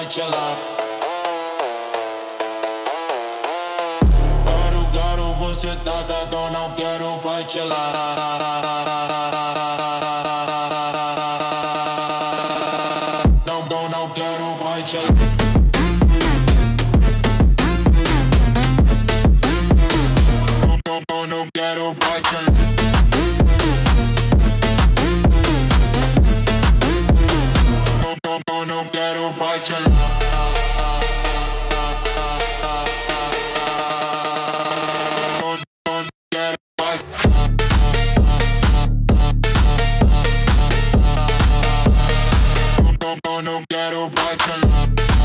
te lá. Claro, você tá dando, não quero, vai te lá. Não quero, vai te lá. Não quero, vai te lá. Não quero, vai te lá. Não quero, vai te lá.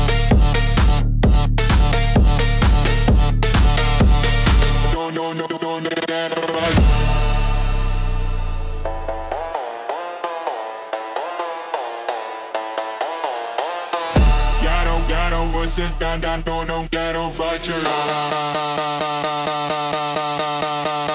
Não quero, vai. Quero, você tá dando, não quero, vai te lá.